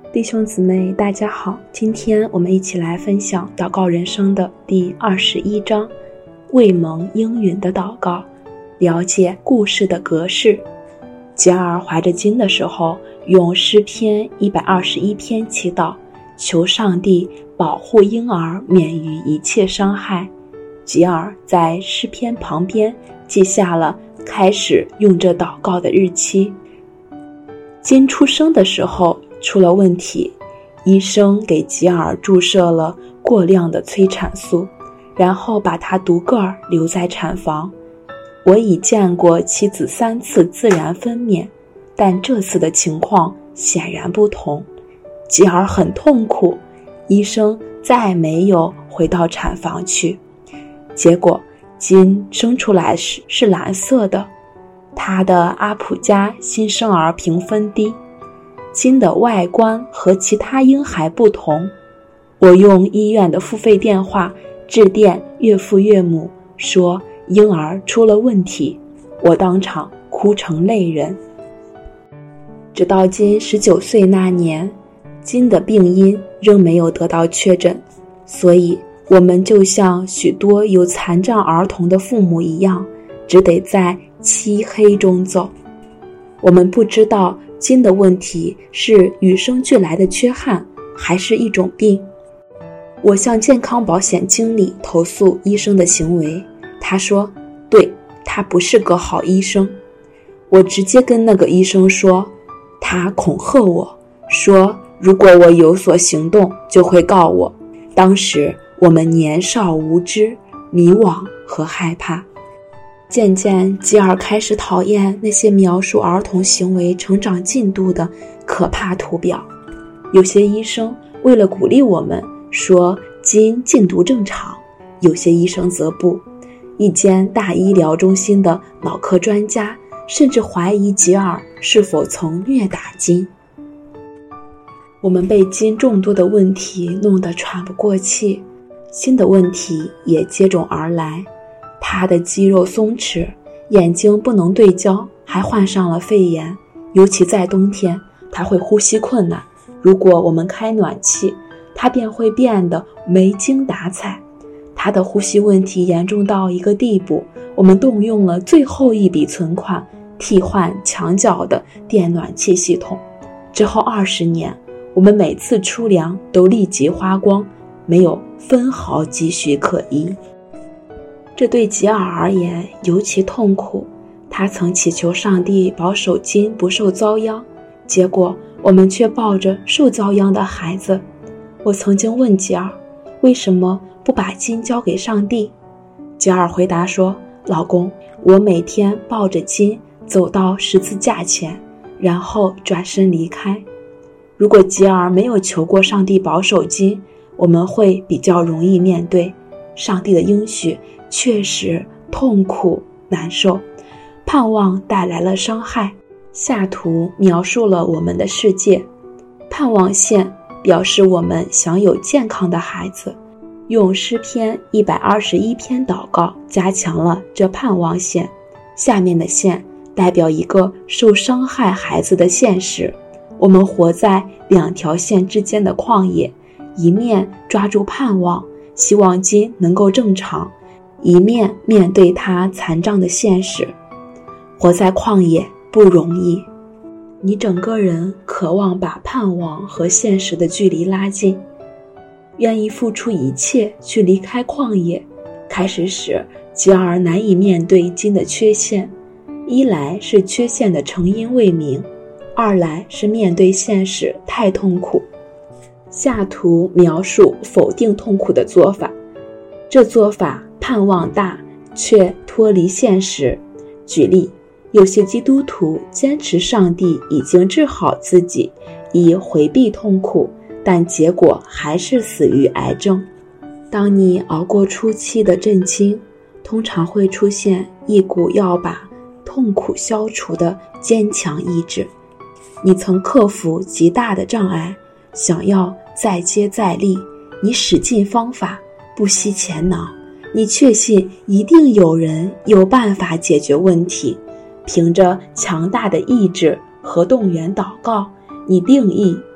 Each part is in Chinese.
弟兄姊妹大家好，今天我们一起来分享祷告人生的第21章，未蒙应允的祷告，了解故事的格式。吉尔怀着金的时候，用诗篇121篇祈祷，求上帝保护婴儿免于一切伤害。吉尔在诗篇旁边记下了开始用这祷告的日期。金出生的时候出了问题，医生给吉尔注射了过量的催产素，然后把他独个儿留在产房。我已见过妻子3次自然分娩，但这次的情况显然不同。吉尔很痛苦，医生再没有回到产房去。结果金生出来时是蓝色的，他的阿普加新生儿评分低。金的外观和其他婴孩不同。我用医院的付费电话致电岳父岳母，说婴儿出了问题，我当场哭成泪人。直到金19岁那年，金的病因仍没有得到确诊，所以我们就像许多有残障儿童的父母一样，只得在漆黑中走。我们不知道金的问题是与生俱来的缺憾，还是一种病。我向健康保险经理投诉医生的行为，他说，对，他不是个好医生。我直接跟那个医生说，他恐吓我，说如果我有所行动就会告我。当时我们年少无知，迷惘和害怕。渐渐吉尔开始讨厌那些描述儿童行为成长进度的可怕图表。有些医生为了鼓励我们说基因进度正常，有些医生则不。一间大医疗中心的脑科专家甚至怀疑吉尔是否曾虐打金。我们被金众多的问题弄得喘不过气，新的问题也接踵而来。他的肌肉松弛，眼睛不能对焦，还患上了肺炎，尤其在冬天，他会呼吸困难。如果我们开暖气，他便会变得没精打采。他的呼吸问题严重到一个地步，我们动用了最后一笔存款，替换墙角的电暖气系统。之后20年，我们每次出粮都立即花光，没有分毫积蓄可依。这对吉尔而言尤其痛苦，他曾祈求上帝保守金不受遭殃，结果我们却抱着受遭殃的孩子。我曾经问吉尔，为什么不把金交给上帝？吉尔回答说，老公，我每天抱着金走到十字架前，然后转身离开。如果吉尔没有求过上帝保守金，我们会比较容易面对。上帝的应许确实痛苦难受，盼望带来了伤害。下图描述了我们的世界，盼望线表示我们享有健康的孩子。用诗篇121篇祷告加强了这盼望线，下面的线代表一个受伤害孩子的现实。我们活在2条线之间的旷野，一面抓住盼望，希望金能够正常，一面面对他残障的现实。活在旷野不容易，你整个人渴望把盼望和现实的距离拉近，愿意付出一切去离开旷野。开始时吉尔难以面对金的缺陷，一来是缺陷的成因未明，二来是面对现实太痛苦。下图描述否定痛苦的做法，这做法盼望大，却脱离现实。举例，有些基督徒坚持上帝已经治好自己，以回避痛苦，但结果还是死于癌症。当你熬过初期的震惊，通常会出现一股要把痛苦消除的坚强意志。你曾克服极大的障碍，想要再接再厉，你使尽方法，不惜钱囊，你确信一定有人有办法解决问题。凭着强大的意志和动员祷告，你定义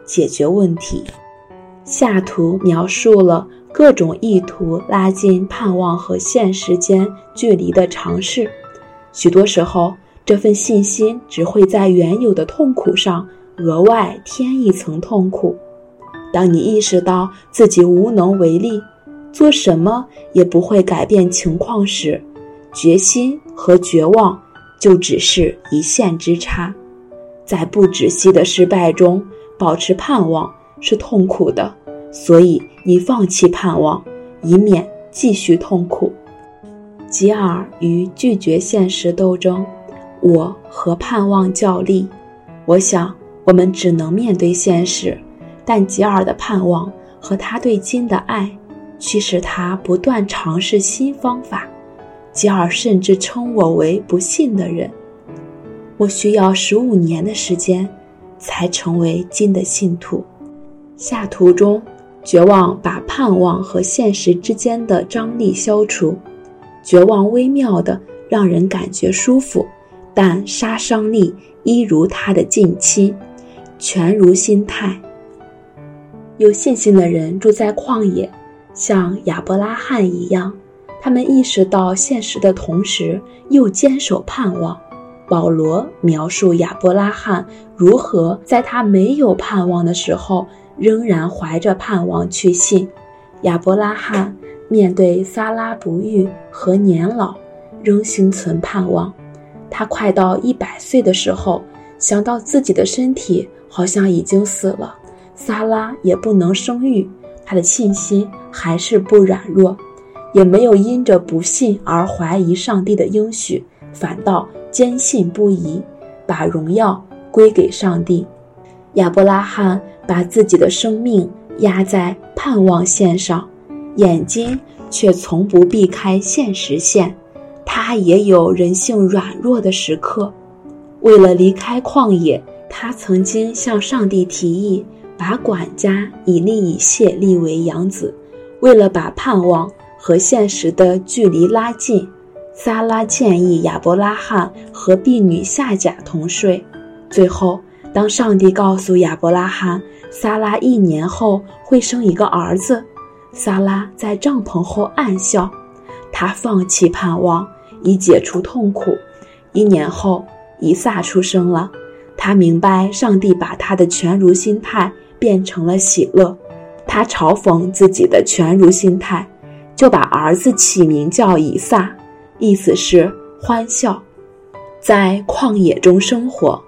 解决问题。下图描述了各种意图拉近盼望和现实间距离的尝试，许多时候，这份信心只会在原有的痛苦上额外添一层痛苦。当你意识到自己无能为力，做什么也不会改变情况时，决心和绝望就只是一线之差。在不止息的失败中保持盼望是痛苦的，所以你放弃盼望，以免继续痛苦。吉尔与拒绝现实斗争，我和盼望较力。我想我们只能面对现实，但吉尔的盼望和他对金的爱驱使他不断尝试新方法。吉尔甚至称我为不信的人。我需要15年的时间才成为金的信徒。下图中，绝望把盼望和现实之间的张力消除。绝望微妙的让人感觉舒服，但杀伤力一如它的近亲，全如心态。有信心的人住在旷野，像亚伯拉罕一样，他们意识到现实的同时又坚守盼望。保罗描述亚伯拉罕如何在他没有盼望的时候仍然怀着盼望去信。亚伯拉罕面对撒拉不育和年老仍心存盼望。他快到100岁的时候，想到自己的身体好像已经死了，撒拉也不能生育，他的信心还是不软弱，也没有因着不信而怀疑上帝的应许，反倒坚信不疑，把荣耀归给上帝。亚伯拉罕把自己的生命压在盼望线上，眼睛却从不避开现实线。他也有人性软弱的时刻。为了离开旷野，他曾经向上帝提议把管家以利以谢立为养子。为了把盼望和现实的距离拉近，撒拉建议亚伯拉罕和婢女夏甲同睡。最后，当上帝告诉亚伯拉罕撒拉1年后会生一个儿子，撒拉在帐篷后暗笑。他放弃盼望以解除痛苦。1年后，以撒出生了。他明白上帝把他的全如心态变成了喜乐。他嘲讽自己的全如心态，就把儿子起名叫以撒，意思是欢笑。在旷野中生活，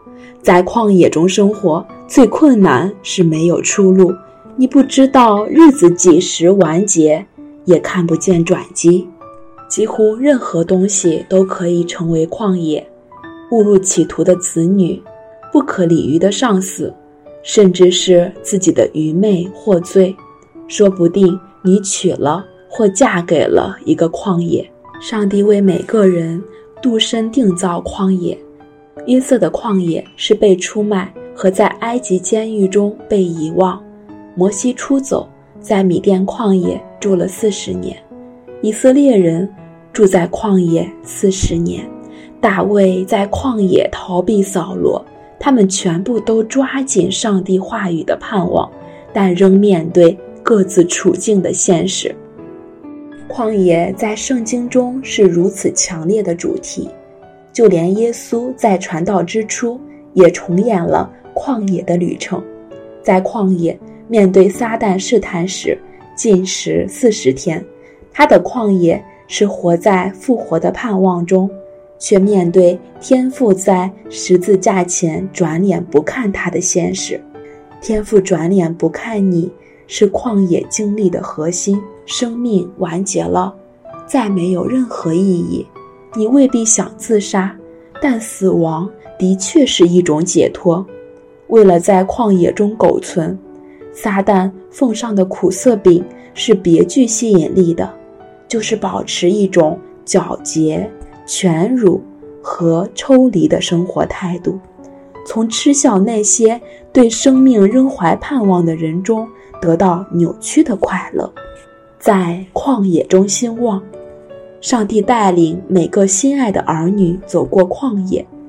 最困难是没有出路。你不知道日子几时完结，也看不见转机。几乎任何东西都可以成为旷野，误入歧途的子女，不可理喻的上司，甚至是自己的愚昧或罪。说不定你娶了或嫁给了一个旷野。上帝为每个人度身定造旷野。约瑟的旷野是被出卖和在埃及监狱中被遗忘。摩西出走，在米甸旷野住了40年。以色列人住在旷野40年。大卫在旷野逃避扫罗。他们全部都抓紧上帝话语的盼望，但仍面对各自处境的现实。旷野在圣经中是如此强烈的主题，就连耶稣在传道之初也重演了旷野的旅程。在旷野面对撒旦试探时，禁食40天。他的旷野是活在复活的盼望中，却面对天父在十字架前转脸不看他的现实。天父转脸不看你，是旷野经历的核心。生命完结了，再没有任何意义。你未必想自杀，但死亡的确是一种解脱。为了在旷野中苟存，撒旦奉上的苦涩饼是别具吸引力的，就是保持一种皎洁、全儒和抽离的生活态度，从嗤笑那些对生命仍怀盼望的人中得到扭曲的快乐。在旷野中兴旺。上帝带领每个心爱的儿女走过旷野。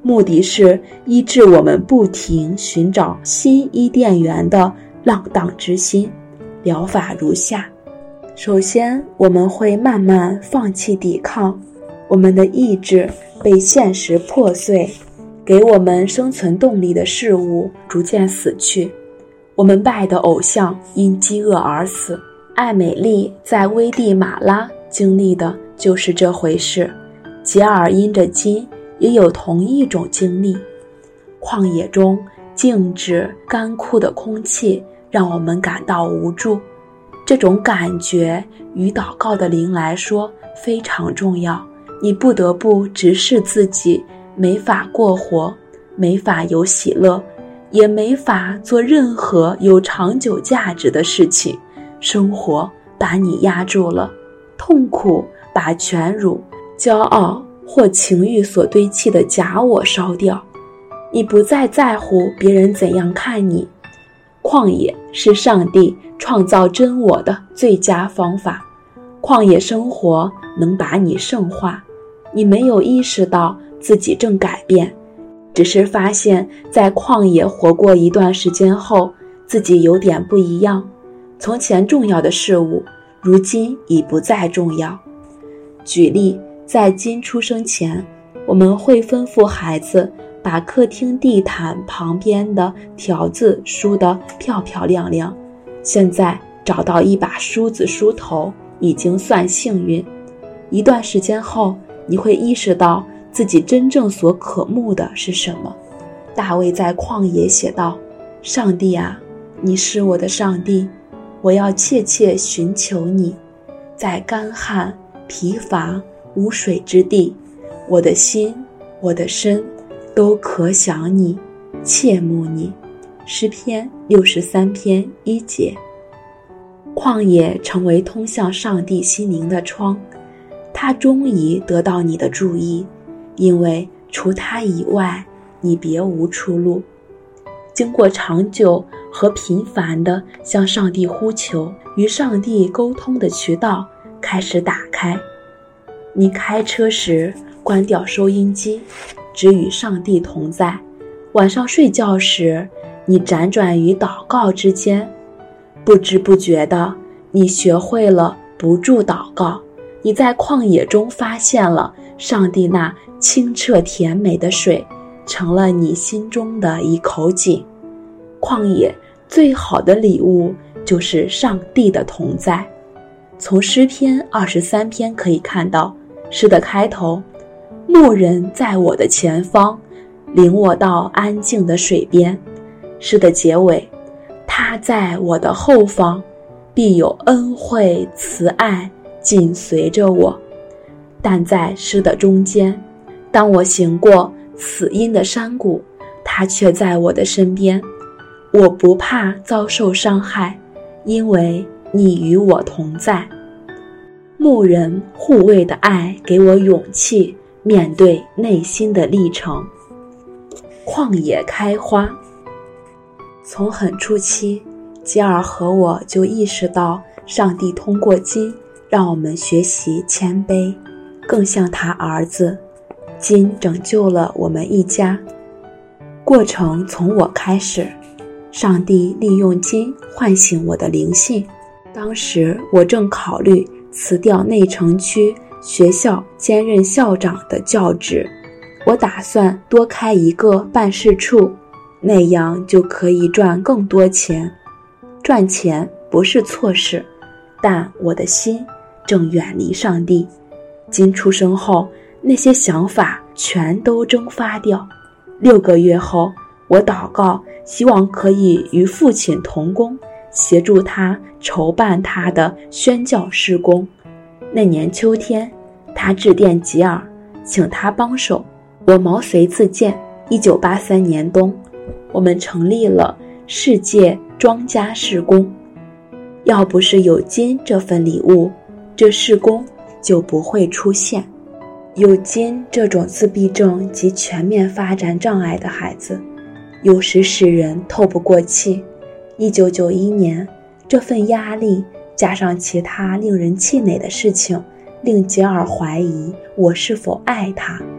目的是医治我们不停寻找新伊甸园的浪荡之心。疗法如下：首先，我们会慢慢放弃抵抗，我们的意志被现实破碎，给我们生存动力的事物逐渐死去。我们拜的偶像因饥饿而死。艾美丽在危地马拉经历的就是这回事，杰尔因着金也有同一种经历。旷野中静止干枯的空气让我们感到无助，这种感觉与祷告的灵来说非常重要。你不得不直视自己没法过活，没法有喜乐，也没法做任何有长久价值的事情。生活把你压住了，痛苦把权辱、骄傲或情欲所堆砌的假我烧掉，你不再在乎别人怎样看你。旷野是上帝创造真我的最佳方法，旷野生活能把你圣化。你没有意识到自己正改变，只是发现在旷野活过一段时间后，自己有点不一样。从前重要的事物，如今已不再重要。举例，在金出生前，我们会吩咐孩子把客厅地毯旁边的条子梳得漂漂亮亮。现在找到一把梳子梳头已经算幸运。一段时间后，你会意识到自己真正所渴慕的是什么。大卫在旷野写道：上帝啊，你是我的上帝，我要切切寻求你。在干旱、疲乏、无水之地，我的心、我的身都可想你，切慕你。诗篇63篇1节。旷野成为通向上帝心灵的窗，它终于得到你的注意，因为除它以外，你别无出路。经过长久和频繁地向上帝呼求，与上帝沟通的渠道开始打开。你开车时关掉收音机，只与上帝同在。晚上睡觉时，你辗转于祷告之间，不知不觉的，你学会了不住祷告。你在旷野中发现了上帝那清澈甜美的水，成了你心中的一口井。旷野最好的礼物就是上帝的同在。从诗篇23篇可以看到，诗的开头，牧人在我的前方，领我到安静的水边。诗的结尾，他在我的后方，必有恩惠慈爱紧随着我。但在诗的中间，当我行过死荫的山谷，他却在我的身边。我不怕遭受伤害，因为你与我同在。牧人护卫的爱给我勇气，面对内心的历程。旷野开花。从很初期，吉尔和我就意识到上帝通过金让我们学习谦卑，更像他儿子。金拯救了我们一家。过程从我开始，上帝利用金唤醒我的灵性。当时我正考虑辞掉内城区学校兼任校长的教职，我打算多开一个办事处，那样就可以赚更多钱。赚钱不是错事，但我的心正远离上帝。金出生后，那些想法全都蒸发掉。6个月后，我祷告，希望可以与父亲同工，协助他筹办他的宣教事工。那年秋天，他致电吉尔，请他帮手。我毛遂自荐。1983年冬，我们成立了世界庄稼事工。要不是有金这份礼物，这事工就不会出现。有金这种自闭症及全面发展障碍的孩子，有时使人透不过气。1991年，这份压力加上其他令人气馁的事情，令吉尔怀疑我是否爱他。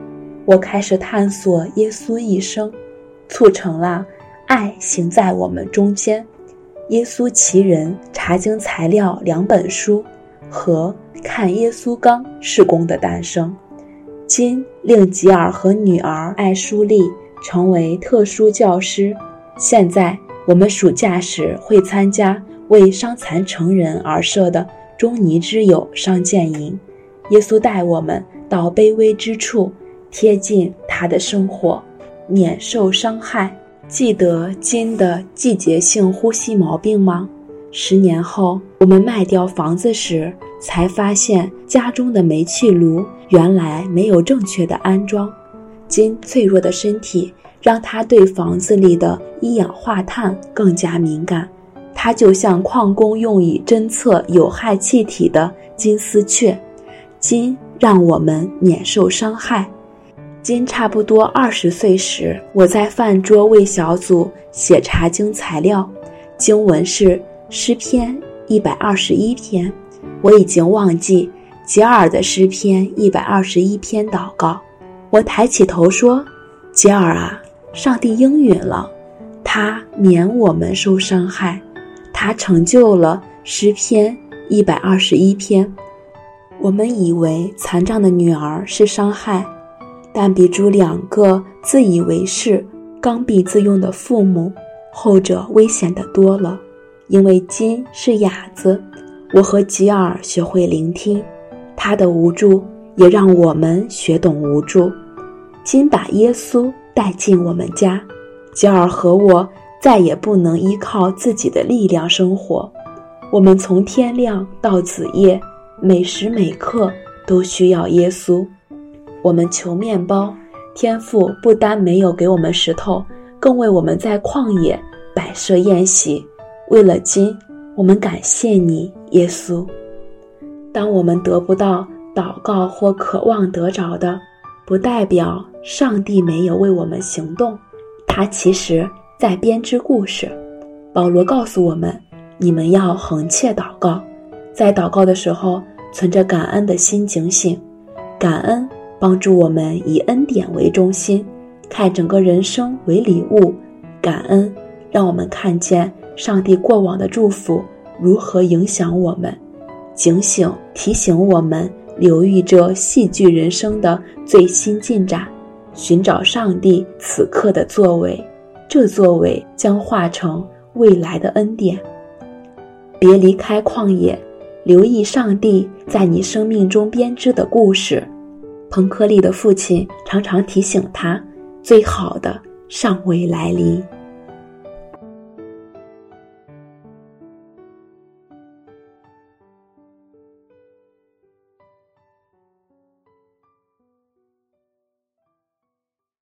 我开始探索耶稣一生，促成了爱行在我们中间、耶稣其人查经材料2本书和看耶稣纲事工的诞生。今令吉尔和女儿艾舒丽成为特殊教师。现在我们暑假时会参加为伤残成人而设的中尼之友伤健营。耶稣带我们到卑微之处，贴近他的生活，免受伤害。记得金的季节性呼吸毛病吗？10年后，我们卖掉房子时，才发现家中的煤气炉原来没有正确的安装。金脆弱的身体让他对房子里的一氧化碳更加敏感，它就像矿工用以侦测有害气体的金丝雀。金让我们免受伤害。金差不多20岁时，我在饭桌为小组写查经材料，经文是诗篇121篇，我已经忘记吉尔的诗篇121篇祷告。我抬起头说，吉尔啊，上帝应允了，他免我们受伤害，他成就了诗篇121篇。我们以为残障的女儿是伤害，但比诸2个自以为是、刚愎自用的父母，后者危险得多了。因为金是哑子，我和吉尔学会聆听，他的无助也让我们学懂无助。金把耶稣带进我们家，吉尔和我再也不能依靠自己的力量生活，我们从天亮到子夜，每时每刻都需要耶稣。我们求面包，天父不单没有给我们石头，更为我们在旷野摆设宴席。为了金，我们感谢你，耶稣。当我们得不到祷告或渴望得着的，不代表上帝没有为我们行动，他其实在编织故事。保罗告诉我们，你们要恒切祷告，在祷告的时候存着感恩的心警醒。感恩帮助我们以恩典为中心，看整个人生为礼物。感恩让我们看见上帝过往的祝福如何影响我们，警醒提醒我们留意这戏剧人生的最新进展，寻找上帝此刻的作为，这作为将化成未来的恩典。别离开旷野，留意上帝在你生命中编织的故事。彭克利的父亲常常提醒他，最好的尚未来临。